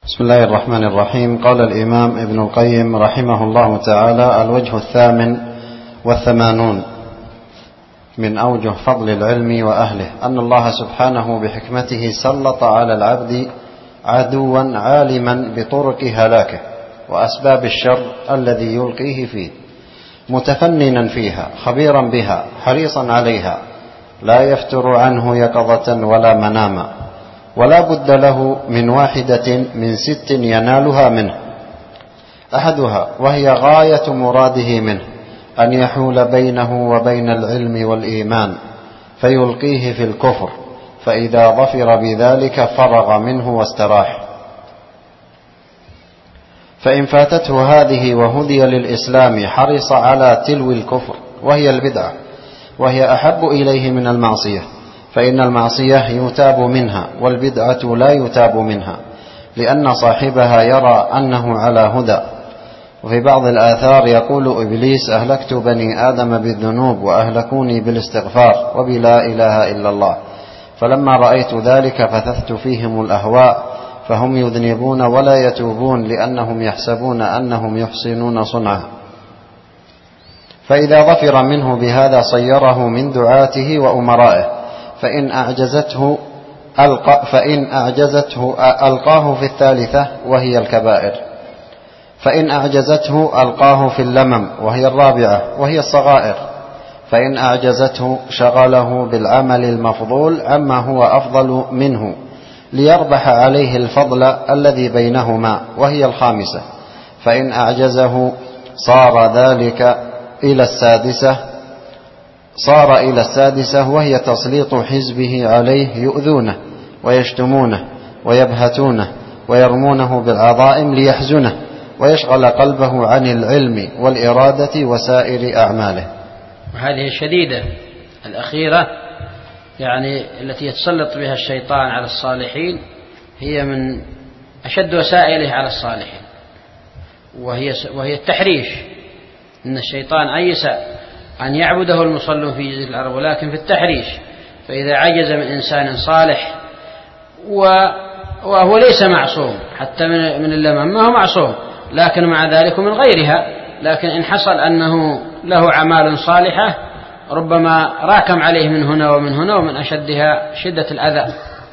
بسم الله الرحمن الرحيم. قال الإمام ابن القيم رحمه الله تعالى: الوجه 88 من أوجه فضل العلم وأهله أن الله سبحانه بحكمته سلط على العبد عدوا عالما بطرق هلاكه وأسباب الشر الذي يلقيه فيه، متفننا فيها خبيرا بها حريصا عليها، لا يفتر عنه يقظة ولا مناما، ولا بد له من واحدة من 6 ينالها منه. أحدها وهي غاية مراده منه أن يحول بينه وبين العلم والإيمان فيلقيه في الكفر، فإذا ظفر بذلك فرغ منه واستراح. فإن فاتته هذه وهدي للإسلام حرص على تلو الكفر وهي البدعة، وهي أحب إليه من المعصية، فإن المعصية يتاب منها والبدعة لا يتاب منها، لأن صاحبها يرى أنه على هدى. وفي بعض الآثار يقول إبليس: أهلكت بني آدم بالذنوب وأهلكوني بالاستغفار وبلا إله إلا الله، فلما رأيت ذلك فثثت فيهم الأهواء، فهم يذنبون ولا يتوبون لأنهم يحسبون أنهم يحسنون صنعا. فإذا ظفر منه بهذا صيره من دعاته وأمرائه، فإن أعجزته ألقاه في الثالثة وهي الكبائر، فإن أعجزته ألقاه في اللمم وهي الرابعة وهي الصغائر، فإن أعجزته شغله بالعمل المفضول عما هو أفضل منه ليربح عليه الفضل الذي بينهما وهي الخامسة، فإن أعجزه صار إلى السادسة وهي تسليط حزبه عليه يؤذونه ويشتمونه ويبهتونه ويرمونه بالعظائم ليحزنه ويشغل قلبه عن العلم والإرادة وسائر أعماله. وهذه الشديدة الأخيرة يعني التي يتسلط بها الشيطان على الصالحين هي من أشد وسائله على الصالحين، وهي التحريش. إن الشيطان أيس أن يعبده المصلون في جزيرة العرب، ولكن في التحريش. فإذا عجز من إنسان صالح وهو ليس معصوم حتى من اللمم، ما هو معصوم، لكن مع ذلك من غيرها، لكن إن حصل أنه له أعمال صالحة ربما راكم عليه من هنا ومن هنا، ومن أشدها شدة الأذى.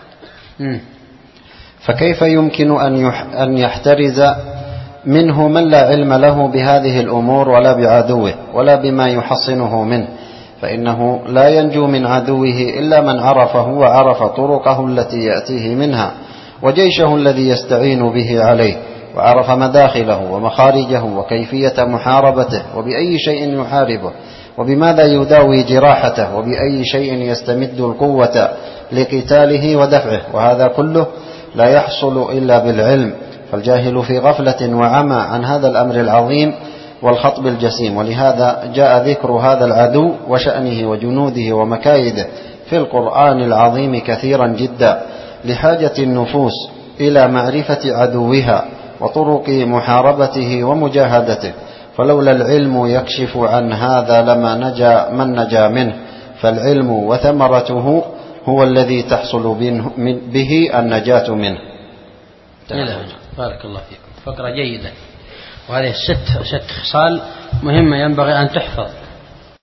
فكيف يمكن أن يحترز منه من لا علم له بهذه الأمور ولا بعدوه ولا بما يحصنه منه؟ فإنه لا ينجو من عدوه إلا من عرفه وعرف طرقه التي يأتيه منها وجيشه الذي يستعين به عليه، وعرف مداخله ومخارجه وكيفية محاربته، وبأي شيء يحاربه، وبماذا يداوي جراحته، وبأي شيء يستمد القوة لقتاله ودفعه. وهذا كله لا يحصل إلا بالعلم، فالجاهل في غفلة وعمى عن هذا الأمر العظيم والخطب الجسيم. ولهذا جاء ذكر هذا العدو وشأنه وجنوده ومكايده في القرآن العظيم كثيرا جدا، لحاجة النفوس إلى معرفة عدوها وطرق محاربته ومجاهدته. فلولا العلم يكشف عن هذا لما نجا من نجا منه، فالعلم وثمرته هو الذي تحصل به النجاة منه. بارك الله فيكم. فقرة جيدة، وهذه 6 خصال مهمة ينبغي أن تحفظ.